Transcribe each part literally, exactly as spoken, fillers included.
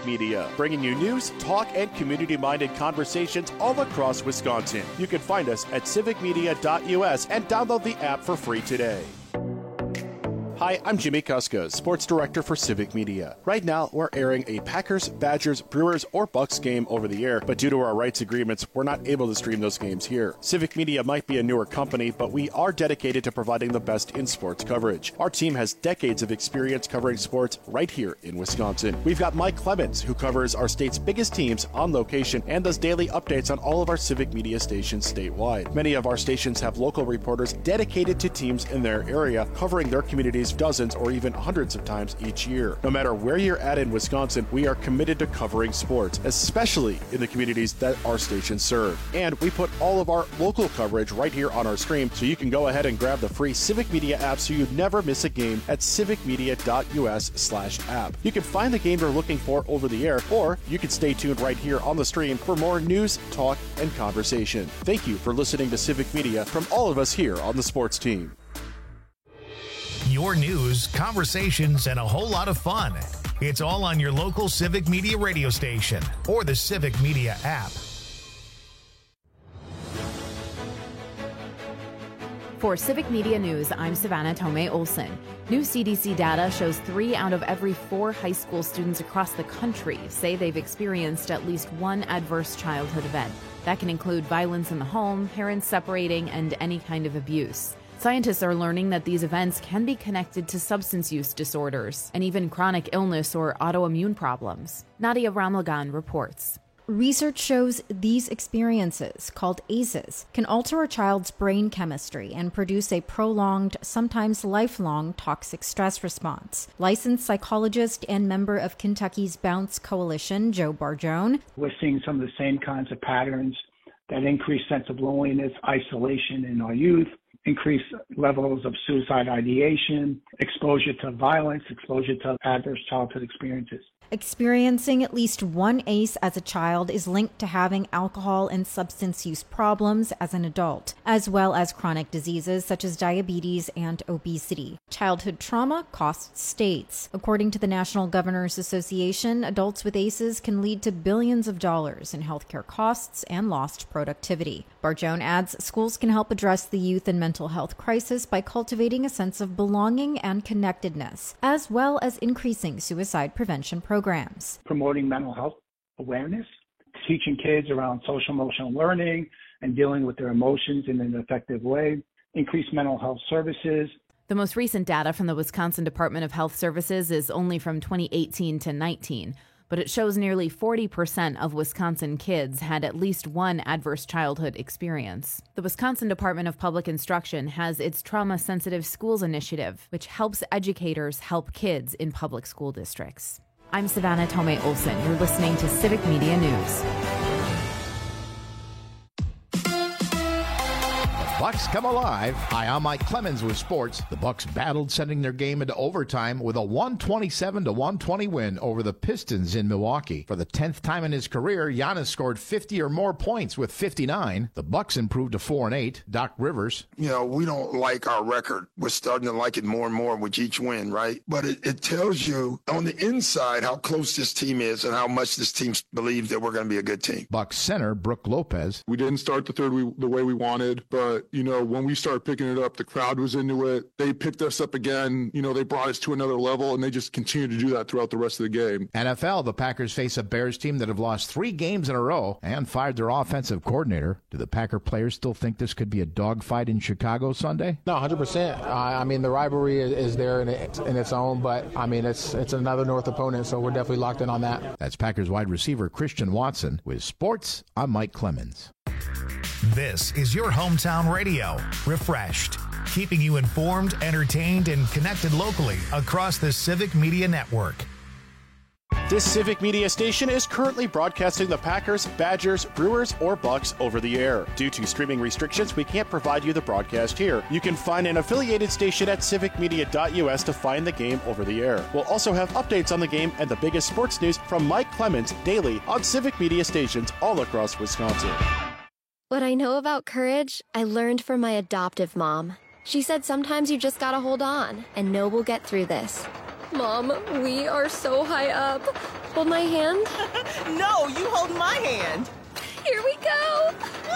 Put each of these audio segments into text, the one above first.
Media, bringing you news, talk, and community-minded conversations all across Wisconsin. You can find us at civic media dot U S and download the app for free today. Hi, I'm Jimmy Kuska, Sports Director for Civic Media. Right now, we're airing a Packers, Badgers, Brewers, or Bucks game over the air, but due to our rights agreements, we're not able to stream those games here. Civic Media might be a newer company, but we are dedicated to providing the best in sports coverage. Our team has decades of experience covering sports right here in Wisconsin. We've got Mike Clemens, who covers our state's biggest teams on location and does daily updates on all of our Civic Media stations statewide. Many of our stations have local reporters dedicated to teams in their area, covering their communities dozens or even hundreds of times each year. No matter where you're at in Wisconsin, we are committed to covering sports, especially in the communities that our stations serve. And we put all of our local coverage right here on our stream, so you can go ahead and grab the free Civic Media app so you never miss a game at civic media dot U S slash app. You can find the game you're looking for over the air, or you can stay tuned right here on the stream for more news, talk, and conversation. Thank you for listening to Civic Media from all of us here on the sports team. Your news, conversations, and a whole lot of fun. It's all on your local Civic Media radio station or the Civic Media app. For Civic Media News, I'm Savannah Tomei Olson. New C D C data shows three out of every four high school students across the country say they've experienced at least one adverse childhood event. That can include violence in the home, parents separating, and any kind of abuse. Scientists are learning that these events can be connected to substance use disorders and even chronic illness or autoimmune problems. Nadia Ramlagan reports. Research shows these experiences, called A C Es, can alter a child's brain chemistry and produce a prolonged, sometimes lifelong, toxic stress response. Licensed psychologist and member of Kentucky's Bounce Coalition, Joe Barjone. We're seeing some of the same kinds of patterns, that increased sense of loneliness, isolation in our youth, increased levels of suicide ideation, exposure to violence, exposure to adverse childhood experiences. Experiencing at least one A C E as a child is linked to having alcohol and substance use problems as an adult, as well as chronic diseases such as diabetes and obesity. Childhood trauma costs states. According to the National Governors Association, adults with A C Es can lead to billions of dollars in healthcare costs and lost productivity. Barjone adds schools can help address the youth and mental health crisis by cultivating a sense of belonging and connectedness, as well as increasing suicide prevention programs. Programs. Promoting mental health awareness, teaching kids around social emotional learning and dealing with their emotions in an effective way, increase mental health services. The most recent data from the Wisconsin Department of Health Services is only from twenty eighteen to nineteen, but it shows nearly forty percent of Wisconsin kids had at least one adverse childhood experience. The Wisconsin Department of Public Instruction has its Trauma Sensitive Schools Initiative, which helps educators help kids in public school districts. I'm Savannah Tomei Olson. You're listening to Civic Media News. Bucks come alive. Hi, I'm Mike Clemens with sports. The Bucks battled, sending their game into overtime with a one twenty-seven to one twenty win over the Pistons in Milwaukee. For the tenth time in his career, Giannis scored fifty or more points with fifty-nine. The Bucks improved to four and eight. Doc Rivers. You know, we don't like our record. We're starting to like it more and more with each win, right? But it, it tells you on the inside how close this team is and how much this team believes that we're going to be a good team. Bucks center Brooke Lopez. We didn't start the third we, the way we wanted, but you know, when we started picking it up, the crowd was into it. They picked us up again. You know, they brought us to another level, and they just continued to do that throughout the rest of the game. N F L, the Packers face a Bears team that have lost three games in a row and fired their offensive coordinator. Do the Packer players still think this could be a dogfight in Chicago Sunday? No, one hundred percent. Uh, I mean, the rivalry is, is there in, it, in its own, but, I mean, it's it's another North opponent, so we're definitely locked in on that. That's Packers wide receiver Christian Watson. With sports, I'm Mike Clemens. This is your hometown radio, Refreshed, keeping you informed, entertained, and connected locally across the Civic Media Network. This Civic Media station is currently broadcasting the Packers, Badgers, Brewers, or Bucks over the air. Due to streaming restrictions, we can't provide you the broadcast here. You can find an affiliated station at civic media dot U S to find the game over the air. We'll also have updates on the game and the biggest sports news from Mike Clemens daily on Civic Media stations all across Wisconsin. What I know about courage, I learned from my adoptive mom. She said sometimes you just gotta hold on and know we'll get through this. Mom, we are so high up. Hold my hand? No, you hold my hand. Here we go.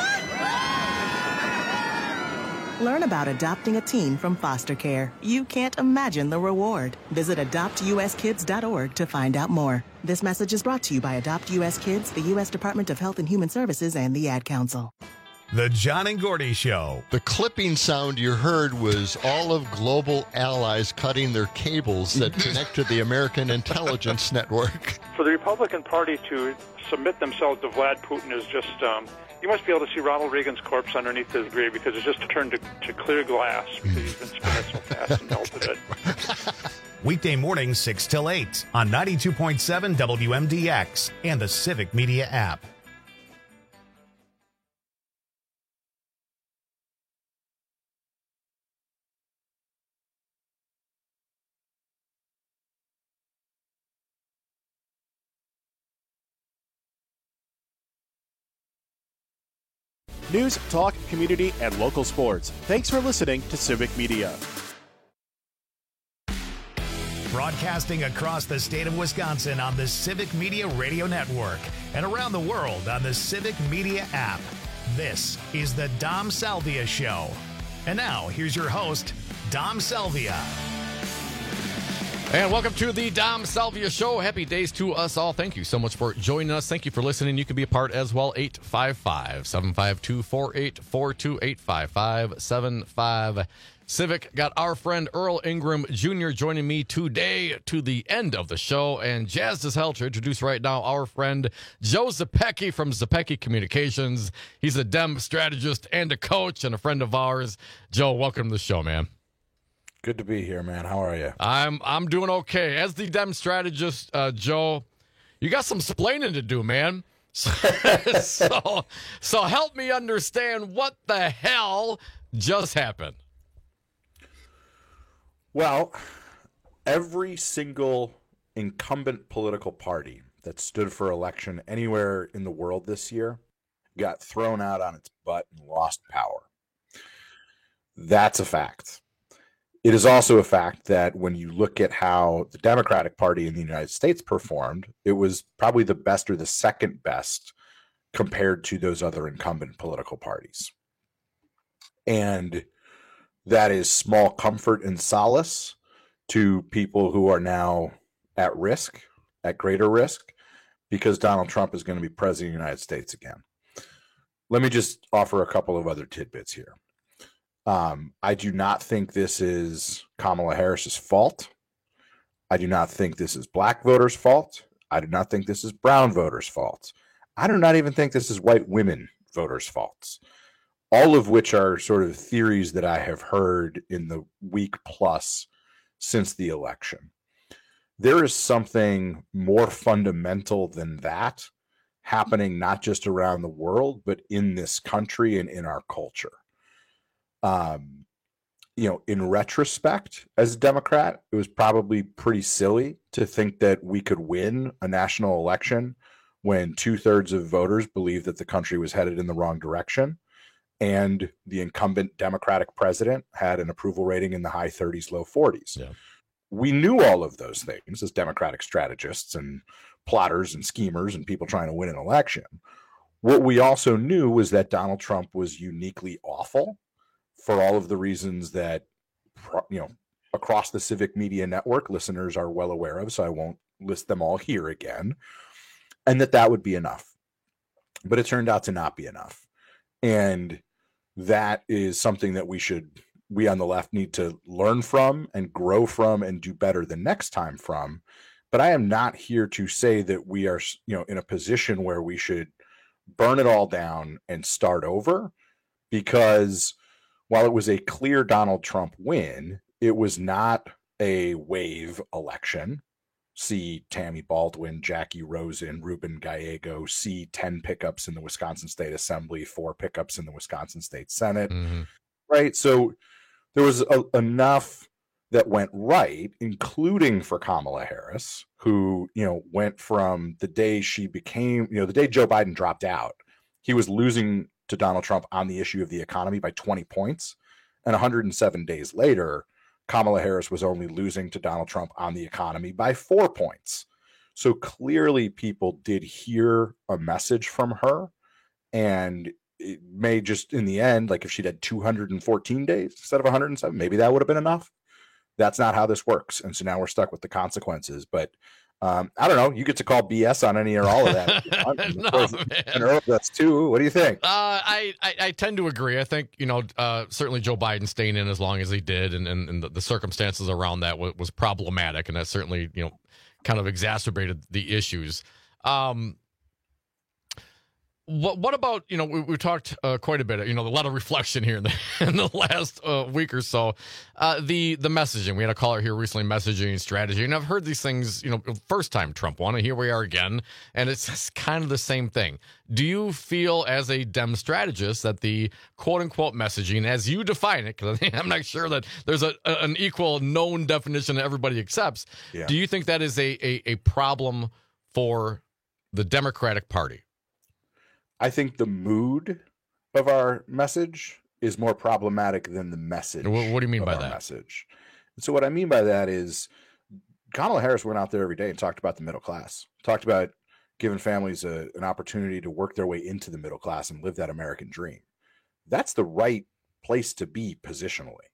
Learn about adopting a teen from foster care. You can't imagine the reward. Visit adopt u s kids dot org to find out more. This message is brought to you by Adopt U S Kids, the U S Department of Health and Human Services, and the Ad Council. The John and Gordy Show. The clipping sound you heard was all of global allies cutting their cables that connect to the American intelligence network. For the Republican Party to submit themselves to Vlad Putin is just, um, you must be able to see Ronald Reagan's corpse underneath his grave because it's just turned to, to clear glass because he's been spinning so fast and melted it. Weekday mornings six till eight on ninety-two point seven W M D X and the Civic Media app. News, talk, community, and local sports. Thanks for listening to Civic Media. Broadcasting across the state of Wisconsin on the Civic Media Radio Network and around the world on the Civic Media app. This is the Dom Salvia Show. And now, here's your host, Dom Salvia. And welcome to the Dom Salvia Show. Happy days to us all. Thank you so much for joining us. Thank you for listening. You can be a part as well. eight five five, seven five two, four eight four two, eight five five, seven five Civic. Got our friend Earl Ingram Junior joining me today to the end of the show. And jazzed as hell to introduce right now our friend Joe Zepecki from Zepecki Communications. He's a Dem strategist and a coach and a friend of ours. Joe, welcome to the show, man. Good to be here, man. How are you? I'm I'm doing okay. As the Dem strategist, uh, Joe, you got some splaining to do, man. So, so, so help me understand what the hell just happened. Well, every single incumbent political party that stood for election anywhere in the world this year got thrown out on its butt and lost power. That's a fact. It is also a fact that when you look at how the Democratic Party in the United States performed, it was probably the best or the second best compared to those other incumbent political parties. And that is small comfort and solace to people who are now at risk, at greater risk, because Donald Trump is going to be president of the United States again. Let me just offer a couple of other tidbits here. Um, I do not think this is Kamala Harris's fault. I do not think this is black voters' fault. I do not think this is brown voters' fault. I do not even think this is white women voters' faults. All of which are sort of theories that I have heard in the week plus since the election. There is something more fundamental than that happening not just around the world, but in this country and in our culture. Um, you know, in retrospect, as a Democrat, it was probably pretty silly to think that we could win a national election when two-thirds of voters believed that the country was headed in the wrong direction. And the incumbent Democratic president had an approval rating in the high thirties, low forties. Yeah. We knew all of those things as Democratic strategists and plotters and schemers and people trying to win an election. What we also knew was that Donald Trump was uniquely awful for all of the reasons that, you know, across the Civic Media Network, listeners are well aware of, so I won't list them all here again, and that that would be enough. But it turned out to not be enough. And that is something that we should, we on the left need to learn from and grow from and do better the next time from. But I am not here to say that we are, you know, in a position where we should burn it all down and start over, because while it was a clear Donald Trump win, it was not a wave election. See Tammy Baldwin, Jackie Rosen, Ruben Gallego, see ten pickups in the Wisconsin State Assembly, four pickups in the Wisconsin State Senate, mm-hmm. right? So there was a, enough that went right, including for Kamala Harris, who, you know, went from the day she became, you know, the day Joe Biden dropped out, he was losing to Donald Trump on the issue of the economy by twenty points. And one hundred seven days later, Kamala Harris was only losing to Donald Trump on the economy by four points. So clearly people did hear a message from her, and it may just in the end, like if she'd had two hundred fourteen days instead of one hundred seven, maybe that would have been enough. That's not how this works. And so now we're stuck with the consequences. But um, I don't know. You get to call B S on any or all of that. no, and Earl does too. What do you think? Uh, I, I, I tend to agree. I think, you know, uh, certainly Joe Biden staying in as long as he did, and, and, and the, the circumstances around that was, was problematic. And that certainly, you know, kind of exacerbated the issues. Um, what what about, you know, we, we talked uh, quite a bit, you know, a lot of reflection here in the, in the last uh, week or so. Uh, the the messaging, we had a caller here recently, messaging strategy, and I've heard these things, you know, first time Trump won, and here we are again, and it's kind of the same thing. Do you feel as a Dem strategist that the quote-unquote messaging, as you define it, because I'm not sure that there's a, a an equal known definition that everybody accepts, yeah. do you think that is a, a, a problem for the Democratic Party? I think the mood of our message is more problematic than the message. What, what do you mean by that? Message. So what I mean by that is Kamala Harris went out there every day and talked about the middle class, talked about giving families a, an opportunity to work their way into the middle class and live that American dream. That's the right place to be positionally.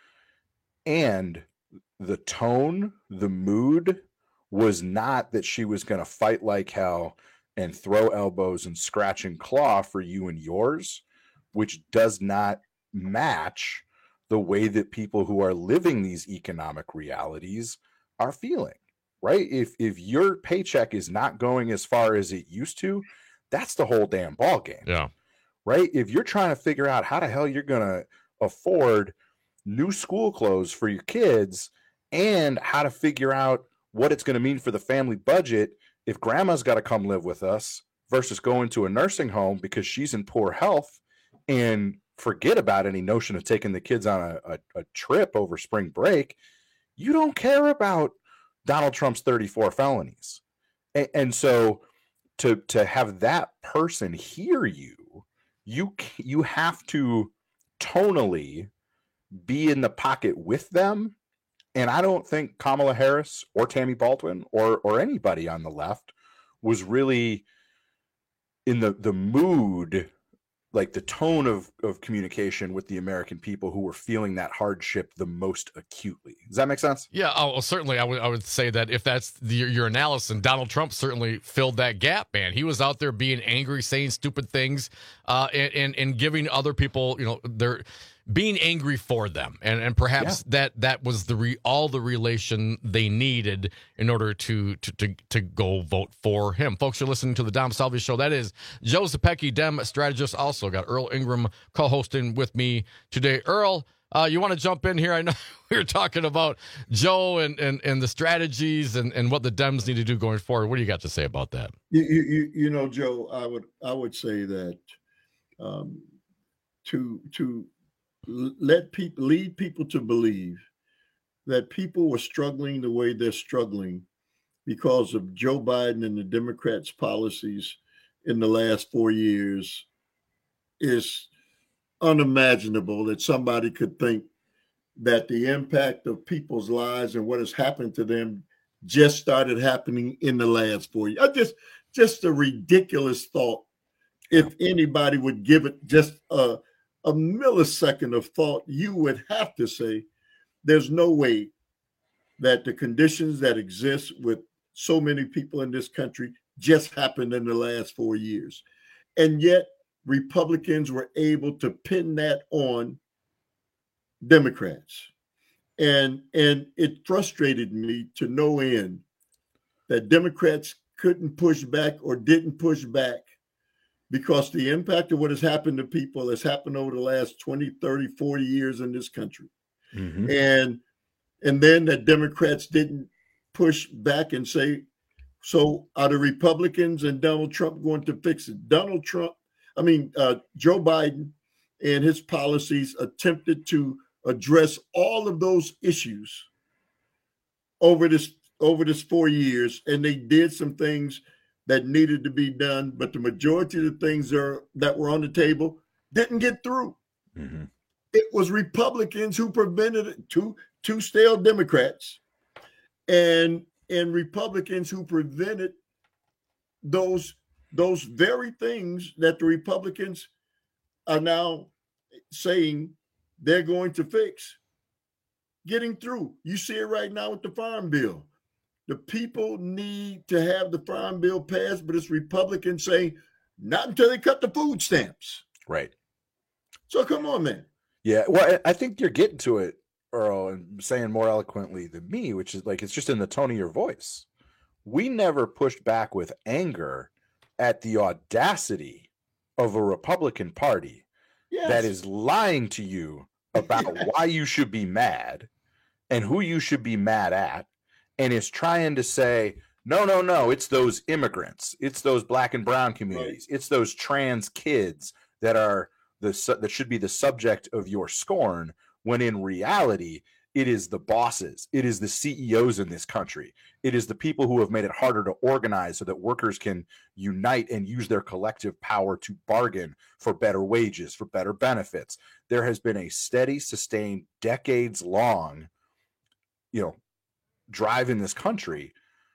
And the tone, the mood was not that she was going to fight like hell and throw elbows and scratch and claw for you and yours, which does not match the way that people who are living these economic realities are feeling, right? If if your paycheck is not going as far as it used to, that's the whole damn ball game. Yeah. Right? If you're trying to figure out how the hell you're going to afford new school clothes for your kids and how to figure out what it's going to mean for the family budget if grandma's got to come live with us versus going to a nursing home because she's in poor health, and forget about any notion of taking the kids on a, a, a trip over spring break, you don't care about Donald Trump's thirty-four felonies. And, and so to to have that person hear you, you you have to tonally be in the pocket with them. And I don't think Kamala Harris or Tammy Baldwin or or anybody on the left was really in the, the mood, like the tone of, of communication with the American people who were feeling that hardship the most acutely. Does that make sense? Yeah, oh, well, certainly I would I would say that if that's the, your analysis, and Donald Trump certainly filled that gap, man. He was out there being angry, saying stupid things, uh, and, and, and giving other people, you know, their... being angry for them, and and perhaps yeah. that that was the re, all the relation they needed in order to, to to to go vote for him. Folks, you're listening to the Dom Salvia Show. That is Joe Zepecki, Dem strategist. Also got Earl Ingram co-hosting with me today. Earl, uh, you want to jump in here? I know we were talking about Joe and and, and the strategies and, and what the Dems need to do going forward. What do you got to say about that? You you, you know, Joe, I would I would say that um, to to let people lead people to believe that people were struggling the way they're struggling because of Joe Biden and the Democrats' policies in the last four years is unimaginable. That somebody could think that the impact of people's lives and what has happened to them just started happening in the last four years. I just, just a ridiculous thought. If anybody would give it just a a millisecond of thought, you would have to say there's no way that the conditions that exist with so many people in this country just happened in the last four years. And yet Republicans were able to pin that on Democrats. And, and it frustrated me to no end that Democrats couldn't push back or didn't push back, because the impact of what has happened to people has happened over the last twenty, thirty, forty years in this country. Mm-hmm. And and then that Democrats didn't push back and say, so are the Republicans and Donald Trump going to fix it? Donald Trump, I mean, uh, Joe Biden and his policies attempted to address all of those issues over this over this four years, and they did some things that needed to be done, but the majority of the things are, that were on the table didn't get through. Mm-hmm. It was Republicans who prevented it, two, two stale Democrats. And and Republicans who prevented those those very things that the Republicans are now saying they're going to fix getting through. You see it right now with the Farm Bill. The people need to have the Farm Bill passed, but it's Republicans saying not until they cut the food stamps. Right. So come on, man. Yeah, well, I think you're getting to it, Earl, and saying more eloquently than me, which is like, it's just in the tone of your voice. We never pushed back with anger at the audacity of a Republican Party yes. that is lying to you about why you should be mad and who you should be mad at, and is trying to say, no, no, no, it's those immigrants, it's those black and brown communities, right. it's those trans kids that are the that should be the subject of your scorn, when in reality, it is the bosses, it is the C E Os in this country, it is the people who have made it harder to organize so that workers can unite and use their collective power to bargain for better wages, for better benefits. There has been a steady, sustained, decades-long, you know, drive in this country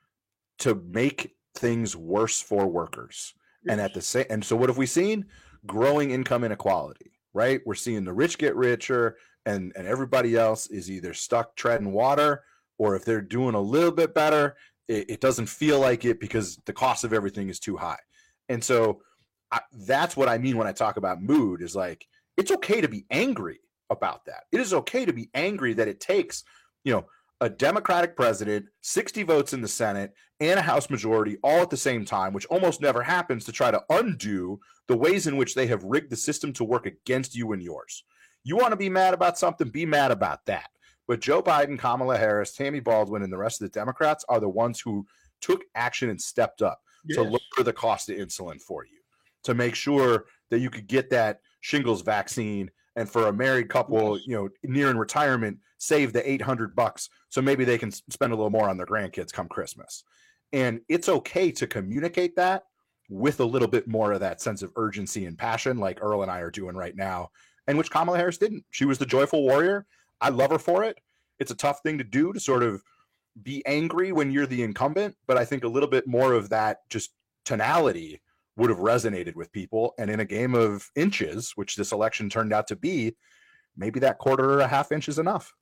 to make things worse for workers. Yes. And at the same, and so what have we seen? Growing income inequality, right? We're seeing the rich get richer, and, and everybody else is either stuck treading water, or if they're doing a little bit better, it, it doesn't feel like it because the cost of everything is too high. And so I, that's what I mean when I talk about mood, is like, it's okay to be angry about that. It is okay to be angry that it takes, you know, a Democratic president, sixty votes in the Senate, and a House majority all at the same time, which almost never happens, to try to undo the ways in which they have rigged the system to work against you and yours. You want to be mad about something, be mad about that. But Joe Biden, Kamala Harris, Tammy Baldwin, and the rest of the Democrats are the ones who took action and stepped up yes. to lower the cost of insulin for you, to make sure that you could get that shingles vaccine, and for a married couple, you know, nearing retirement, save the eight hundred bucks so maybe they can spend a little more on their grandkids come Christmas. And it's okay to communicate that with a little bit more of that sense of urgency and passion, like Earl and I are doing right now, and which Kamala Harris didn't. She was the joyful warrior. I love her for it. It's a tough thing to do, to sort of be angry when you're the incumbent, but I think a little bit more of that just tonality would have resonated with people. And in a game of inches, which this election turned out to be, maybe that quarter or a half inch is enough.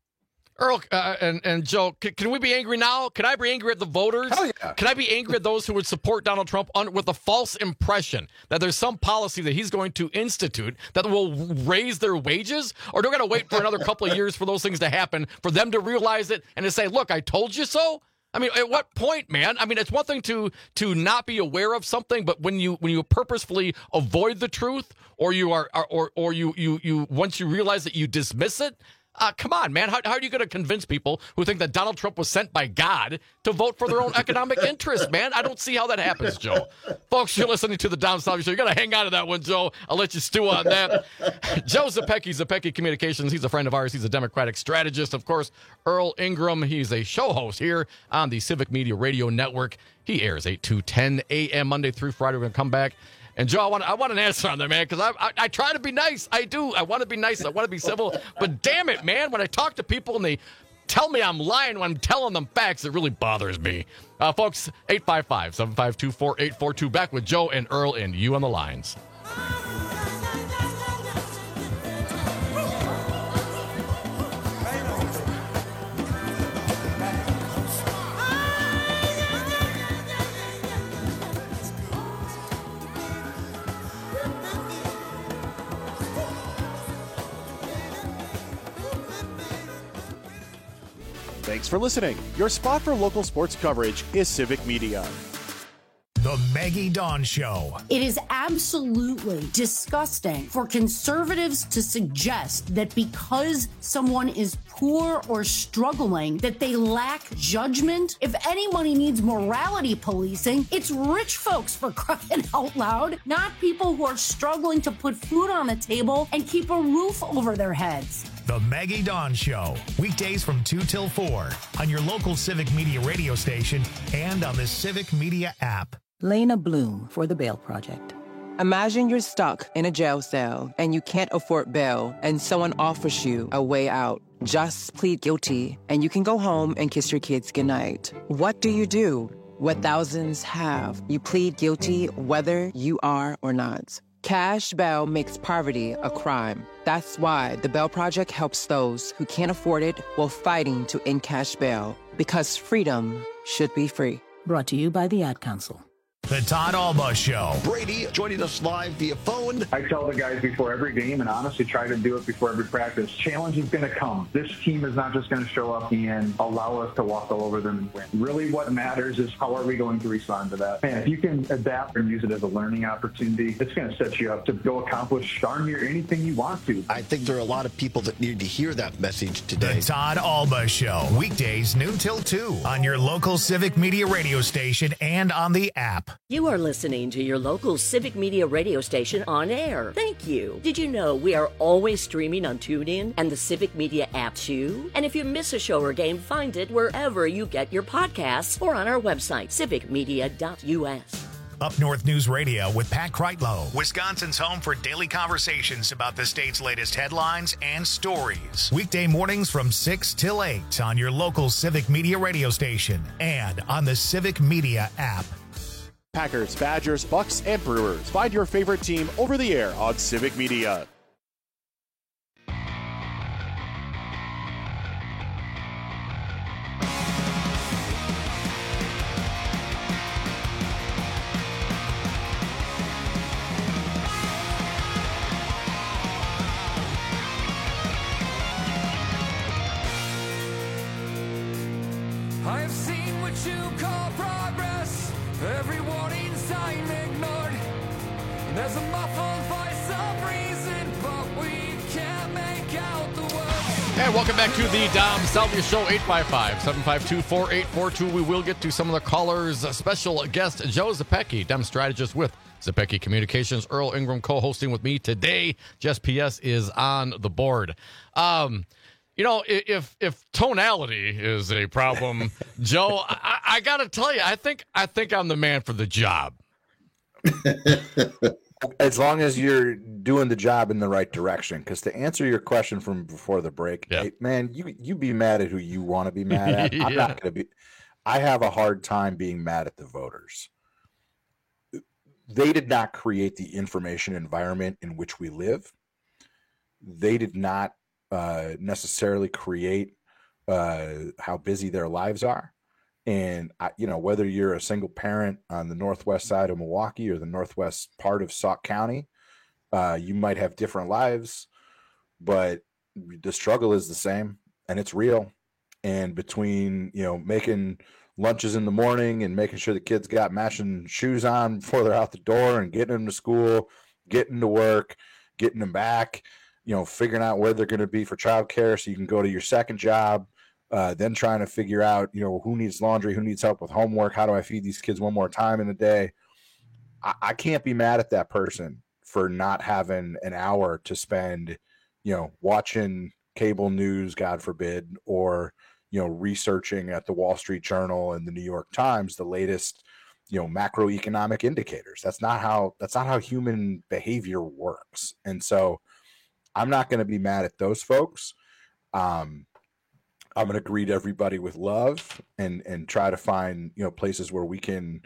Earl uh, and, and Joe, can, can we be angry now? Can I be angry at the voters? Hell yeah. Can I be angry at those who would support Donald Trump on, with a false impression that there's some policy that he's going to institute that will raise their wages? Or do we got to wait for another couple of years for those things to happen, for them to realize it and to say, look, I told you so? I mean, at what point, man? I mean, it's one thing to to not be aware of something, but when you when you purposefully avoid the truth, or you are or or you you you once you realize that you dismiss it, uh, come on, man. How, how are you going to convince people who think that Donald Trump was sent by God to vote for their own economic interest, man? I don't see how that happens, Joe. Folks, you're listening to the Dom Salvia Show. You got to hang on to that one, Joe. I'll let you stew on that. Joe Zepecki, Zepecki Communications. He's a friend of ours. He's a Democratic strategist. Of course, Earl Ingram. He's a show host here on the Civic Media Radio Network. He airs eight to ten a.m. Monday through Friday. We're going to come back. And, Joe, I want, I want an answer on that, man, because I, I I try to be nice. I do. I want to be nice. I want to be civil. But, damn it, man, when I talk to people and they tell me I'm lying when I'm telling them facts, it really bothers me. Uh, folks, eight five five, seven five two, four eight four two. Back with Joe and Earl and you on the lines. Thanks for listening. Your spot for local sports coverage is Civic Media. The Maggie Dawn Show. It is absolutely disgusting for conservatives to suggest that because someone is poor or struggling, that they lack judgment. If anybody needs morality policing, it's rich folks, for crying out loud, not people who are struggling to put food on the table and keep a roof over their heads. The Maggie Dawn Show, weekdays from two till four on your local Civic Media radio station and on the Civic Media app. Lena Bloom for the Bail Project. Imagine you're stuck in a jail cell and you can't afford bail and someone offers you a way out. Just plead guilty and you can go home and kiss your kids goodnight. What do you do? What thousands have. You plead guilty whether you are or not. Cash bail makes poverty a crime. That's why the Bail Project helps those who can't afford it while fighting to end cash bail. Because freedom should be free. Brought to you by the Ad Council. The Todd Alba Show. Brady joining us live via phone. I tell the guys before every game, and honestly try to do it before every practice, challenge is going to come. This team is not just going to show up and allow us to walk all over them and win. Really what matters is how are we going to respond to that. Man, if you can adapt and use it as a learning opportunity, it's going to set you up to go accomplish darn near anything you want to. I think there are a lot of people that need to hear that message today. The Todd Alba Show. Weekdays noon till two on your local Civic Media radio station and on the app. You are listening to your local Civic Media radio station on air. Thank you. Did you know we are always streaming on TuneIn and the Civic Media app too? And if you miss a show or game, find it wherever you get your podcasts or on our website, civic media dot u s. Up North News Radio with Pat Kreitlow, Wisconsin's home for daily conversations about the state's latest headlines and stories. Weekday mornings from six till eight on your local Civic Media radio station and on the Civic Media app. Packers, Badgers, Bucks, and Brewers. Find your favorite team over the air on Civic Media. I've seen what you call progress. Every warning sign ignored. There's a muffled voice of reason, but we can't make out the words. And welcome back to the Dom Salvia Show, eight five five, seven five two, four eight four two. We will get to some of the callers. Special guest Joe Zepecki, Dem strategist with Zepecki Communications. Earl Ingram co-hosting with me today. Jess P S is on the board. Um... You know, if if tonality is a problem, Joe, I, I got to tell you, I think I think I'm the man for the job. As long as you're doing the job in the right direction. Because to answer your question from before the break, yeah. hey, man, you you be mad at who you want to be mad at. yeah. I'm not going to be. I have a hard time being mad at the voters. They did not create the information environment in which we live. They did not. Uh, necessarily create uh, how busy their lives are. And, I, you know, whether you're a single parent on the northwest side of Milwaukee or the northwest part of Sauk County, uh, you might have different lives, but the struggle is the same and it's real. And between, you know, making lunches in the morning and making sure the kids got matching shoes on before they're out the door and getting them to school, getting to work, getting them back, you know, figuring out where they're going to be for childcare so you can go to your second job, uh, then trying to figure out, you know, who needs laundry, who needs help with homework, how do I feed these kids one more time in a day? I, I can't be mad at that person for not having an hour to spend, you know, watching cable news, God forbid, or, you know, researching at the Wall Street Journal and the New York Times, the latest, you know, macroeconomic indicators. That's not how, that's not how human behavior works. And so, I'm not going to be mad at those folks. Um, I'm going to greet everybody with love and and try to find, you know, places where we can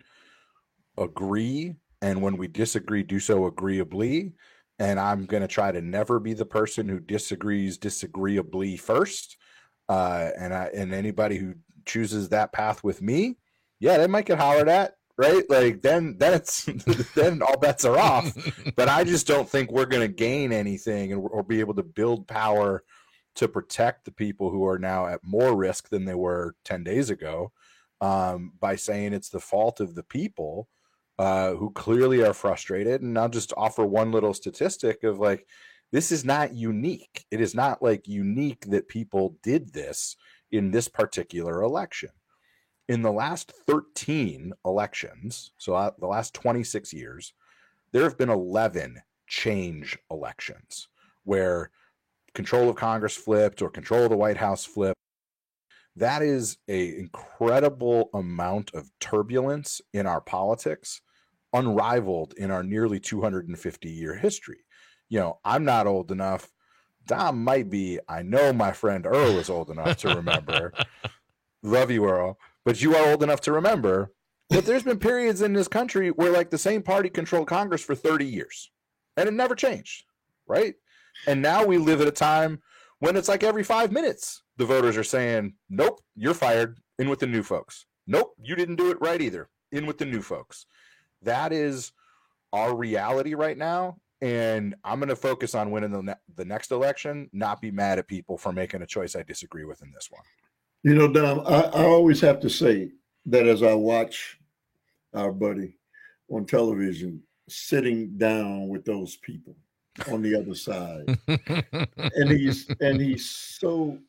agree, and when we disagree, do so agreeably. And I'm going to try to never be the person who disagrees disagreeably first. Uh, and I and anybody who chooses that path with me, yeah, they might get hollered at. Right? Like then, then it's, then all bets are off, but I just don't think we're going to gain anything and or be able to build power to protect the people who are now at more risk than they were ten days ago, um, by saying it's the fault of the people, uh, who clearly are frustrated. And I'll just offer one little statistic of like, this is not unique. It is not like unique that people did this in this particular election. In the last thirteen elections, so uh, the last twenty-six years, there have been eleven change elections where control of Congress flipped or control of the White House flipped. That is an incredible amount of turbulence in our politics unrivaled in our nearly two hundred fifty year history. You know, I'm not old enough. Dom might be. I know my friend Earl is old enough to remember. Love you, Earl. But you are old enough to remember that there's been periods in this country where like the same party controlled Congress for thirty years and it never changed, right? And now we live at a time when it's like every five minutes, the voters are saying, nope, you're fired, in with the new folks. Nope, you didn't do it right either, in with the new folks. That is our reality right now. And I'm going to focus on winning the, ne- the next election, not be mad at people for making a choice I disagree with in this one. You know, Dom, I, I always have to say that as I watch our buddy on television sitting down with those people on the other side, and he's and he's so,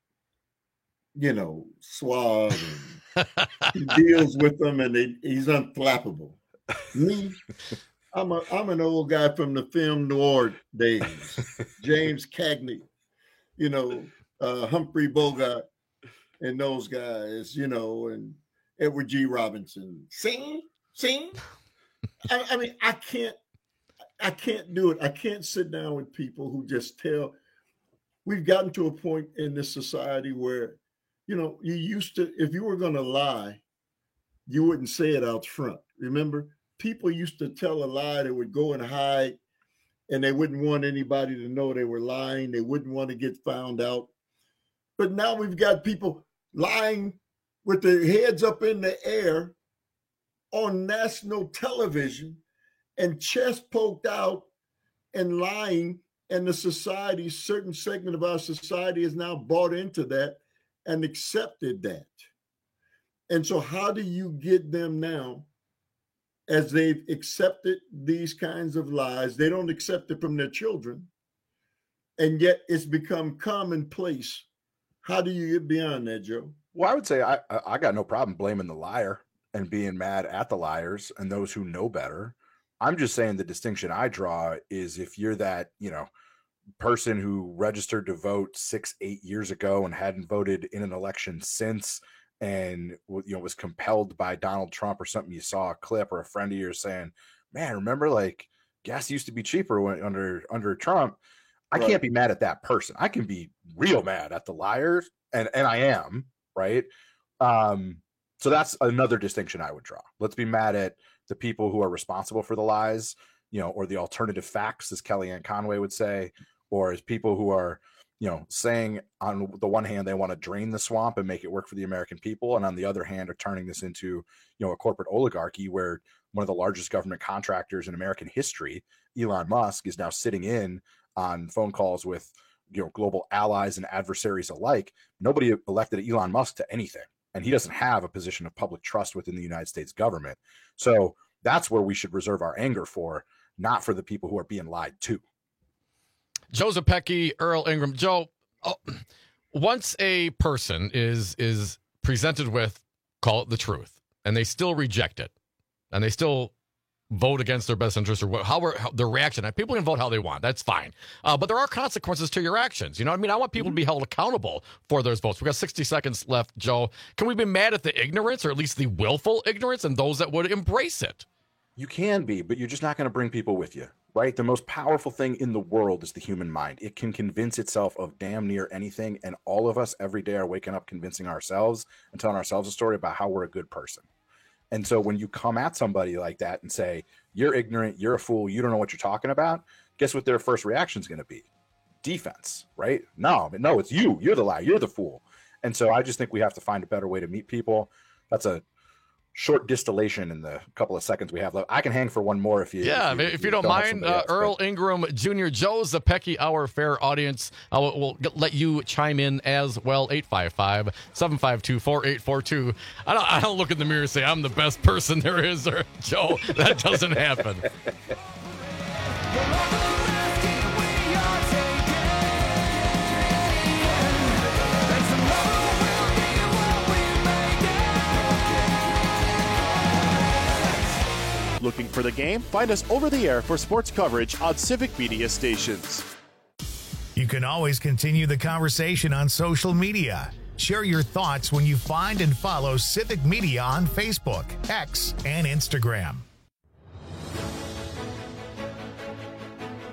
you know, suave, and he deals with them, and they, he's unflappable. Me, I'm a I'm an old guy from the film noir days, James Cagney, you know, uh, Humphrey Bogart, and those guys, you know, and Edward G. Robinson. Sing, sing. I, I mean, I can't, I can't do it. I can't sit down with people who just tell. We've gotten to a point in this society where, you know, you used to, if you were going to lie, you wouldn't say it out front. Remember, people used to tell a lie, they would go and hide, and they wouldn't want anybody to know they were lying. They wouldn't want to get found out. But now we've got people lying with their heads up in the air on national television and chest poked out and lying. And the society, certain segment of our society has now bought into that and accepted that. And so how do you get them now, as they've accepted these kinds of lies? They don't accept it from their children, and yet it's become commonplace. How do you get beyond that, Joe? Well, I would say I I got no problem blaming the liar and being mad at the liars and those who know better. I'm just saying the distinction I draw is if you're that, you know, person who registered to vote six, eight years ago and hadn't voted in an election since, and, you know, was compelled by Donald Trump or something, you saw a clip or a friend of yours saying, man, remember, like, gas used to be cheaper when, under under Trump. I right. can't be mad at that person. I can be real mad at the liars, and, and I am, right? Um, so that's another distinction I would draw. Let's be mad at the people who are responsible for the lies, you know, or the alternative facts, as Kellyanne Conway would say, or as people who are, you know, saying on the one hand they want to drain the swamp and make it work for the American people, and on the other hand are turning this into, you know, a corporate oligarchy where one of the largest government contractors in American history, Elon Musk, is now sitting in on phone calls with, you know, global allies and adversaries alike. Nobody elected Elon Musk to anything, and he doesn't have a position of public trust within the United States government. So that's where we should reserve our anger for, not for the people who are being lied to. Joe Zepecki, Earl Ingram. Joe, oh, once a person is is presented with, call it the truth, and they still reject it, and they still vote against their best interest, or what, how, how their reaction. People can vote how they want. That's fine. Uh, but there are consequences to your actions. You know what I mean? I want people to be held accountable for those votes. We got sixty seconds left, Joe. Can we be mad at the ignorance, or at least the willful ignorance, and those that would embrace it? You can be, but you're just not going to bring people with you, right? The most powerful thing in the world is the human mind. It can convince itself of damn near anything, and all of us every day are waking up convincing ourselves and telling ourselves a story about how we're a good person. And so when you come at somebody like that and say, you're ignorant, you're a fool, you don't know what you're talking about, guess what their first reaction is going to be? Defense, right? No, no, it's you. You're the liar. You're the fool. And so I just think we have to find a better way to meet people. That's a short distillation in the couple of seconds we have left. I can hang for one more if you yeah if you, if if you, you don't, don't mind. uh, else, Earl but... Ingram Junior, Joe Zepecki, our fair audience. I will we'll let you chime in as well. Eight five five, seven five two, four eight four two. I don't I don't look in the mirror and say I'm the best person there is, or Joe. That doesn't happen. Looking for the game? Find us over the air for sports coverage on Civic Media stations. You can always continue the conversation on social media. Share your thoughts when you find and follow Civic Media on Facebook, X, and Instagram.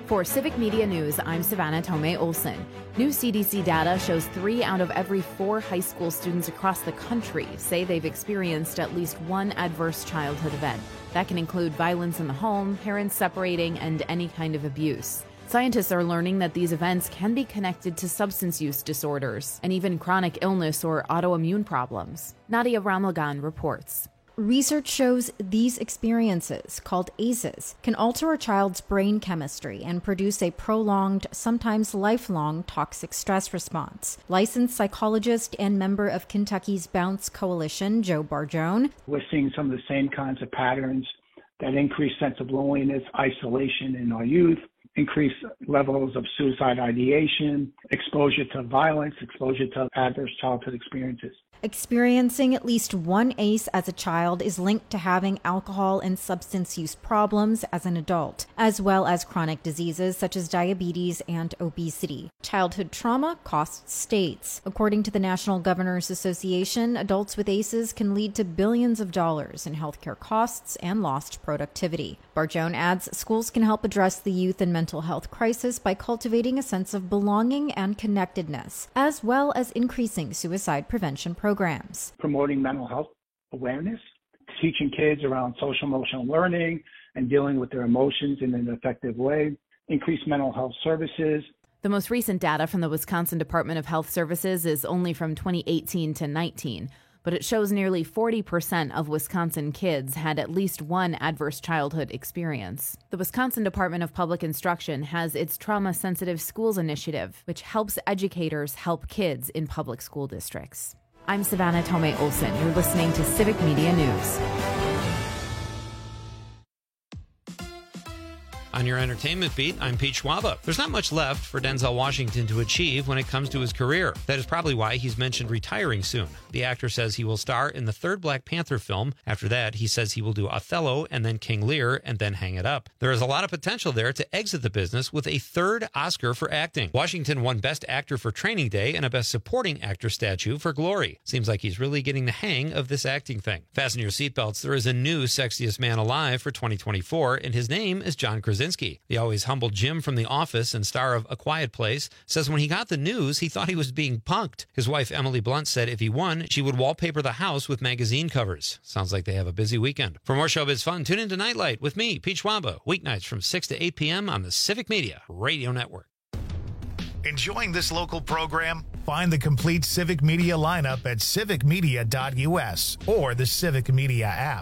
For Civic Media News, I'm Savannah Tomei Olson. New C D C data shows three out of every four high school students across the country say they've experienced at least one adverse childhood event. That can include violence in the home, parents separating, and any kind of abuse. Scientists are learning that these events can be connected to substance use disorders and even chronic illness or autoimmune problems. Nadia Ramlagan reports. Research shows these experiences, called A C Es, can alter a child's brain chemistry and produce a prolonged, sometimes lifelong, toxic stress response. Licensed psychologist and member of Kentucky's Bounce Coalition, Joe Barjone. We're seeing some of the same kinds of patterns, that increased sense of loneliness, isolation in our youth, increased levels of suicide ideation, exposure to violence, exposure to adverse childhood experiences. Experiencing at least one A C E as a child is linked to having alcohol and substance use problems as an adult, as well as chronic diseases such as diabetes and obesity. Childhood trauma costs states. According to the National Governors Association, adults with A C Es can lead to billions of dollars in healthcare costs and lost productivity. Barjone adds schools can help address the youth and mental health crisis by cultivating a sense of belonging and connectedness, as well as increasing suicide prevention programs. Programs. Promoting mental health awareness, teaching kids around social emotional learning and dealing with their emotions in an effective way, increase mental health services. The most recent data from the Wisconsin Department of Health Services is only from twenty eighteen to nineteen, but it shows nearly forty percent of Wisconsin kids had at least one adverse childhood experience. The Wisconsin Department of Public Instruction has its Trauma-Sensitive Schools Initiative, which helps educators help kids in public school districts. I'm Savannah Tomei Olson. You're listening to Civic Media News. On your entertainment beat, I'm Pete Schwaba. There's not much left for Denzel Washington to achieve when it comes to his career. That is probably why he's mentioned retiring soon. The actor says he will star in the third Black Panther film. After that, he says he will do Othello and then King Lear and then hang it up. There is a lot of potential there to exit the business with a third Oscar for acting. Washington won Best Actor for Training Day and a Best Supporting Actor statue for Glory. Seems like he's really getting the hang of this acting thing. Fasten your seatbelts. There is a new Sexiest Man Alive for twenty twenty-four, and his name is John Krasinski. The always humble Jim from The Office and star of A Quiet Place says when he got the news, he thought he was being punked. His wife, Emily Blunt, said if he won, she would wallpaper the house with magazine covers. Sounds like they have a busy weekend. For more showbiz fun, tune into Nightlight with me, Pete Schwaba, weeknights from six to eight p.m. on the Civic Media Radio Network. Enjoying this local program? Find the complete Civic Media lineup at civic media dot u s or the Civic Media app.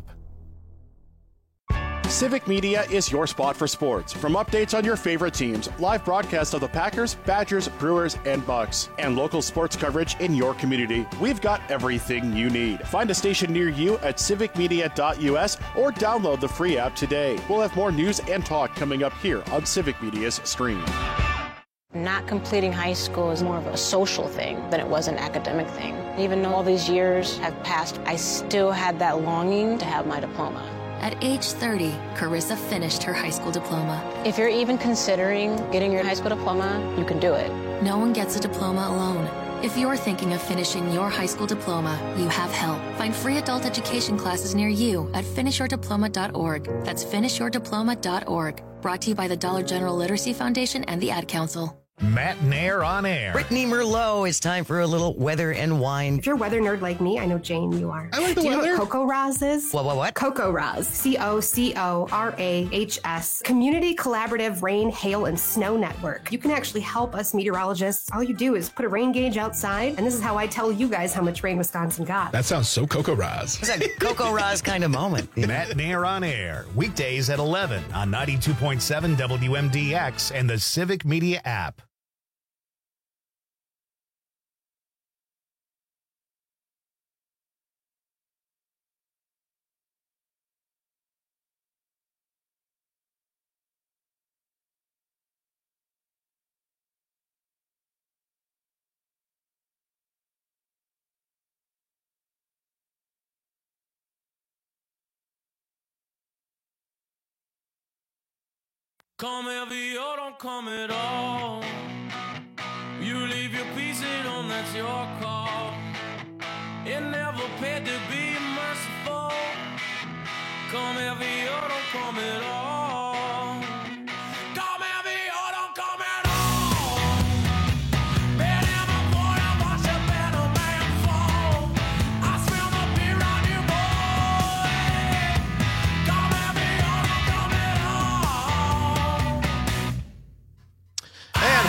Civic Media is your spot for sports. From updates on your favorite teams, live broadcasts of the Packers, Badgers, Brewers, and Bucks, and local sports coverage in your community, we've got everything you need. Find a station near you at civic media dot u s or download the free app today. We'll have more news and talk coming up here on Civic Media's stream. Not completing high school is more of a social thing than it was an academic thing. Even though all these years have passed, I still had that longing to have my diploma. At age thirty, Carissa finished her high school diploma. If you're even considering getting your high school diploma, you can do it. No one gets a diploma alone. If you're thinking of finishing your high school diploma, you have help. Find free adult education classes near you at finish your diploma dot org. That's finish your diploma dot org. Brought to you by the Dollar General Literacy Foundation and the Ad Council. Matt Nair on air. Brittany Merlot, it's time for a little weather and wine. If you're a weather nerd like me, I know Jane, you are. I like the Do you weather. know what Coco Raz is? What, what, what? Coco Raz. C O C O R A H S. Community Collaborative Rain, Hail, and Snow Network. You can actually help us meteorologists. All you do is put a rain gauge outside, and this is how I tell you guys how much rain Wisconsin got. That sounds so Coco Raz. It's a Coco Raz kind of moment. Matt Nair on air. Weekdays at eleven on ninety-two point seven W M D X and the Civic Media app. Come heavy or don't come at all. You leave your piece at home, that's your call. It never paid to be merciful. Come heavy or don't come at all. Come heavy or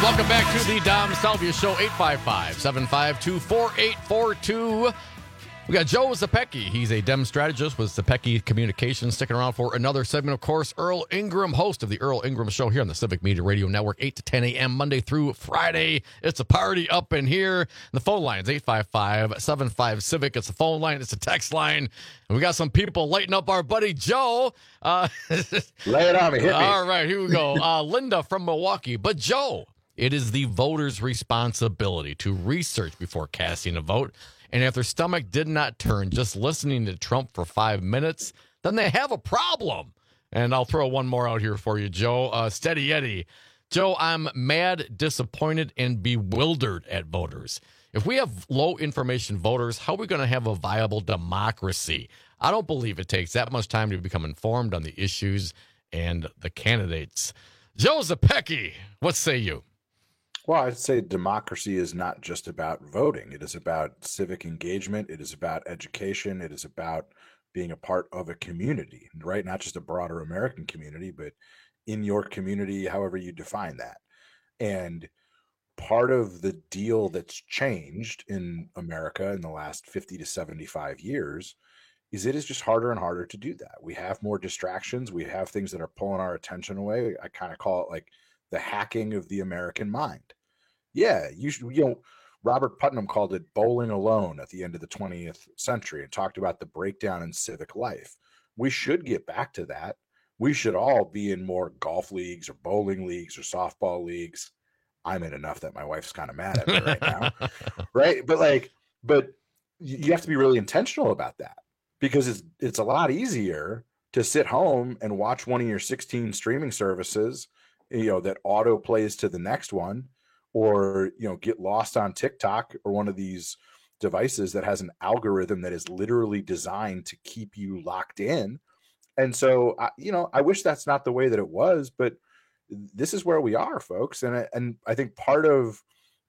Welcome back to the Dom Salvia Show, eight five five, seven five two, four eight four two. We got Joe Zepecki. He's a Dem strategist with Zepecki Communications. Sticking around for another segment, of course. Earl Ingram, host of the Earl Ingram Show here on the Civic Media Radio Network, eight to ten a.m. Monday through Friday. It's a party up in here. The phone line is eight five five, seven five, Civic. It's the phone line. It's a text line. And we got some people lighting up our buddy Joe. Uh, Lay it on me. Hit me. All right, here we go. Uh, Linda from Milwaukee. But Joe, it is the voter's responsibility to research before casting a vote. And if their stomach did not turn just listening to Trump for five minutes, then they have a problem. And I'll throw one more out here for you, Joe. Uh, Steady Eddie. Joe, I'm mad, disappointed, and bewildered at voters. If we have low information voters, how are we going to have a viable democracy? I don't believe it takes that much time to become informed on the issues and the candidates. Joe Zepecki, what say you? Well, I'd say democracy is not just about voting. It is about civic engagement. It is about education. It is about being a part of a community, right? Not just a broader American community, but in your community, however you define that. And part of the deal that's changed in America in the last fifty to seventy-five years is it is just harder and harder to do that. We have more distractions. We have things that are pulling our attention away. I kind of call it like the hacking of the American mind. Yeah, you should, you know, Robert Putnam called it bowling alone at the end of the twentieth century and talked about the breakdown in civic life. We should get back to that. We should all be in more golf leagues or bowling leagues or softball leagues. I'm in enough that my wife's kind of mad at me right now. Right. But like, but you have to be really intentional about that because it's, it's a lot easier to sit home and watch one of your sixteen streaming services, you know, that auto plays to the next one. Or, you know, get lost on TikTok or one of these devices that has an algorithm that is literally designed to keep you locked in. And so, you know, I wish that's not the way that it was, but this is where we are, folks. And I, and I think part of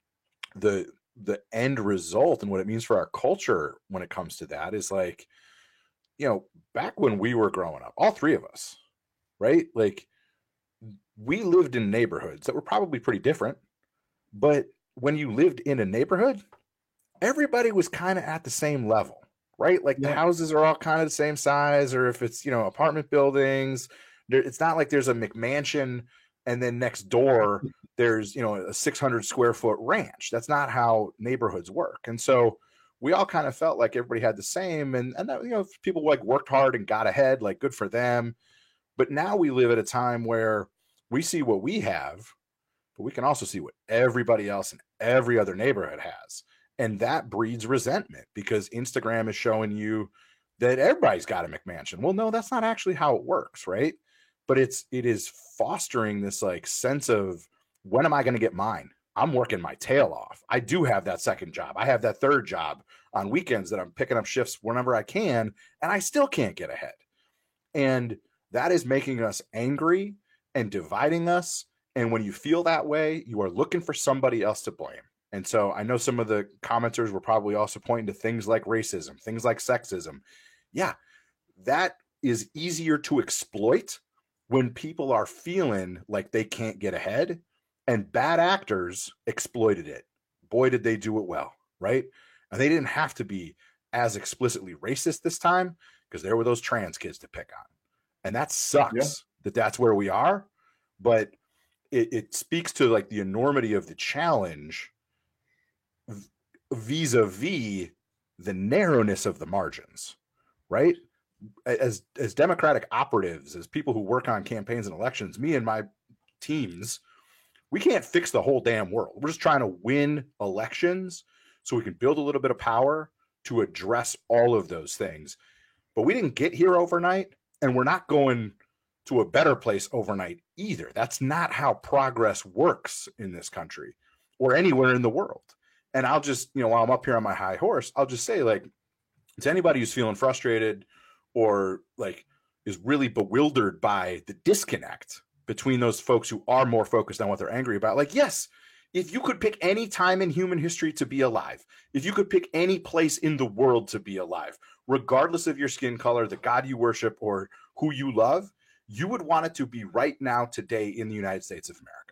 the the end result and what it means for our culture when it comes to that is like, you know, back when we were growing up, all three of us, right? Like we lived in neighborhoods that were probably pretty different. But when you lived in a neighborhood, everybody was kind of at the same level, right? Like yeah. The houses are all kind of the same size, or if it's, you know, apartment buildings, there, it's not like there's a McMansion and then next door there's, you know, a six hundred square foot ranch. That's not how neighborhoods work. And so we all kind of felt like everybody had the same. And, and that, you know, people like worked hard and got ahead, like good for them. But now we live at a time where we see what we have, but we can also see what everybody else in every other neighborhood has. And that breeds resentment because Instagram is showing you that everybody's got a McMansion. Well, no, that's not actually how it works, right? But it's it is fostering this like sense of, when am I going to get mine? I'm working my tail off. I do have that second job. I have that third job on weekends that I'm picking up shifts whenever I can, and I still can't get ahead. And that is making us angry and dividing us. And when you feel that way, you are looking for somebody else to blame. And so I know some of the commenters were probably also pointing to things like racism, things like sexism. Yeah, that is easier to exploit when people are feeling like they can't get ahead, and bad actors exploited it. Boy, did they do it well, right? And they didn't have to be as explicitly racist this time because there were those trans kids to pick on. And that sucks yeah. that that's where we are. But It, it speaks to like the enormity of the challenge vis-a-vis the narrowness of the margins, right? As as Democratic operatives, as people who work on campaigns and elections, me and my teams, we can't fix the whole damn world. We're just trying to win elections so we can build a little bit of power to address all of those things. But we didn't get here overnight, and we're not going to a better place overnight either. That's not how progress works in this country or anywhere in the world. And I'll just, you know, while I'm up here on my high horse, I'll just say, like, to anybody who's feeling frustrated or like is really bewildered by the disconnect between those folks who are more focused on what they're angry about, like, yes, if you could pick any time in human history to be alive, if you could pick any place in the world to be alive, regardless of your skin color, the God you worship, or who you love, you would want it to be right now, today, in the United States of America.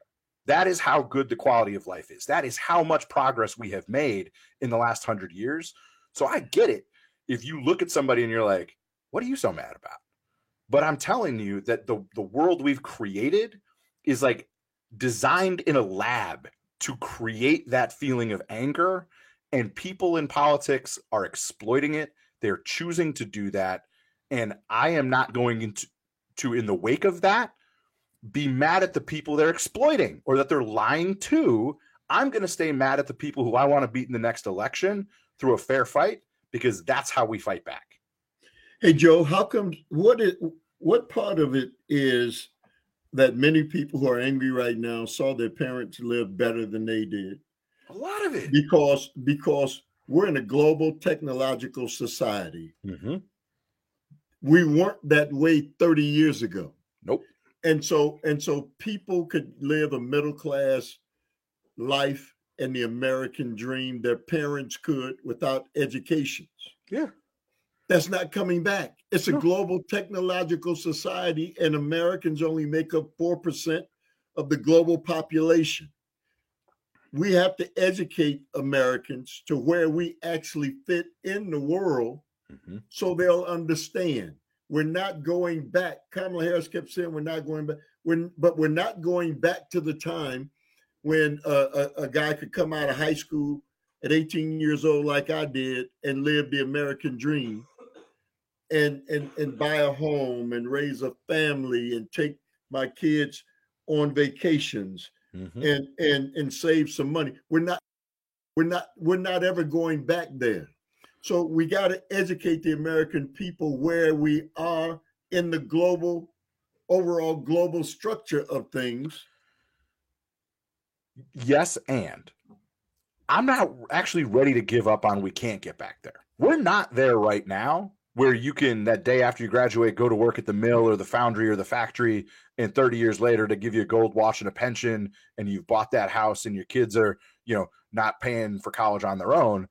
That is how good the quality of life is. That is how much progress we have made in the last hundred years. So I get it. If you look at somebody and you're like, what are you so mad about? But I'm telling you that the, the world we've created is like designed in a lab to create that feeling of anger. And people in politics are exploiting it. They're choosing to do that. And I am not going into, to, in the wake of that, be mad at the people they're exploiting or that they're lying to. I'm going to stay mad at the people who I want to beat in the next election through a fair fight, because that's how we fight back. Hey, Joe, how come, what is, what part of it is that many people who are angry right now saw their parents live better than they did? A lot of it. Because, because we're in a global technological society. Mm-hmm. We weren't that way thirty years ago. Nope. And so, and so people could live a middle-class life and the American dream. Their parents could without educations. Yeah. That's not coming back. It's a No. global technological society, and Americans only make up four percent of the global population. We have to educate Americans to where we actually fit in the world, mm-hmm. so they'll understand. We're not going back. Kamala Harris kept saying we're not going back. We're, but we're not going back to the time when uh, a, a guy could come out of high school at eighteen years old like I did and live the American dream and, and, and buy a home and raise a family and take my kids on vacations mm-hmm. and, and, and save some money. We're not, we're not, we're not ever going back there. So we got to educate the American people where we are in the global, overall global structure of things. Yes, and I'm not actually ready to give up on we can't get back there. We're not there right now where you can, that day after you graduate, go to work at the mill or the foundry or the factory, and thirty years later to give you a gold watch and a pension, and you've bought that house and your kids are, you know, not paying for college on their own.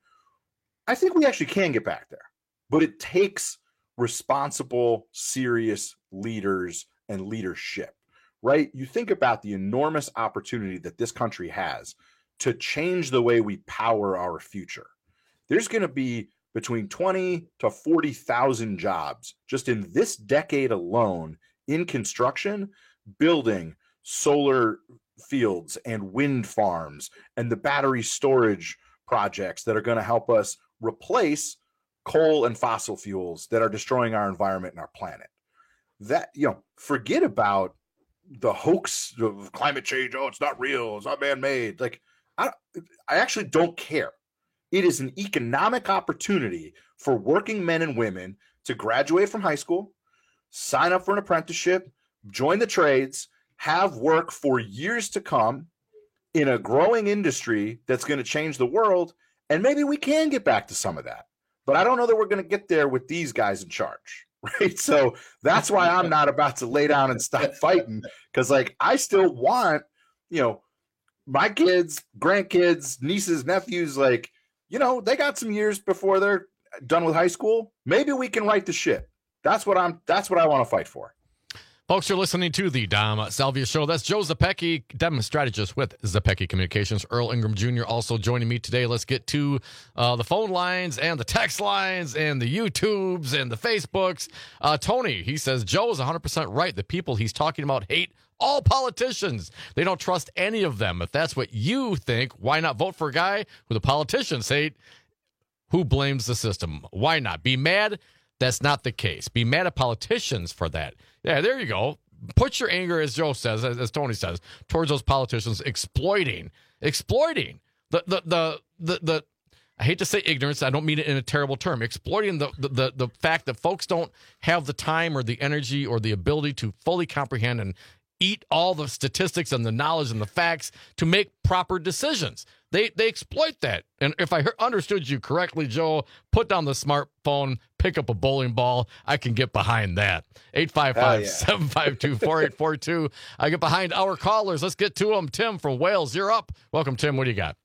I think we actually can get back there, but it takes responsible, serious leaders and leadership, right? You think about the enormous opportunity that this country has to change the way we power our future. There's going to be between twenty to forty thousand jobs just in this decade alone in construction, building solar fields and wind farms and the battery storage projects that are going to help us replace coal and fossil fuels that are destroying our environment and our planet. That, you know, forget about the hoax of climate change. Oh, it's not real. It's not man-made. Like, I, I actually don't care. It is an economic opportunity for working men and women to graduate from high school, sign up for an apprenticeship, join the trades, have work for years to come in a growing industry that's going to change the world. And maybe we can get back to some of that. But I don't know that we're going to get there with these guys in charge, right? So that's why I'm not about to lay down and stop fighting, because, like, I still want, you know, my kids, grandkids, nieces, nephews, like, you know, they got some years before they're done with high school. Maybe we can right the ship. That's what I'm, that's what I want to fight for. Folks, you're listening to the Dom Salvia Show. That's Joe Zepecki, Dem Strategist with Zepecki Communications. Earl Ingram Junior also joining me today. Let's get to uh, the phone lines and the text lines and the YouTubes and the Facebooks. Uh, Tony, he says, Joe is one hundred percent right. The people he's talking about hate all politicians. They don't trust any of them. If that's what you think, why not vote for a guy who the politicians hate, who blames the system? Why not? Be mad? That's not the case. Be mad at politicians for that. Yeah, there you go. Put your anger, as Joe says, as, as Tony says, towards those politicians exploiting, exploiting the, the, the, the, the, I hate to say ignorance. I don't mean it in a terrible term. Exploiting the, the, the, the fact that folks don't have the time or the energy or the ability to fully comprehend and eat all the statistics and the knowledge and the facts to make proper decisions. They they exploit that. And if I understood you correctly, Joe, put down the smartphone, pick up a bowling ball. I can get behind that. eight five five, seven five two, four eight four two. I get behind our callers. Let's get to them. Tim from Wales, you're up. Welcome, Tim. What do you got?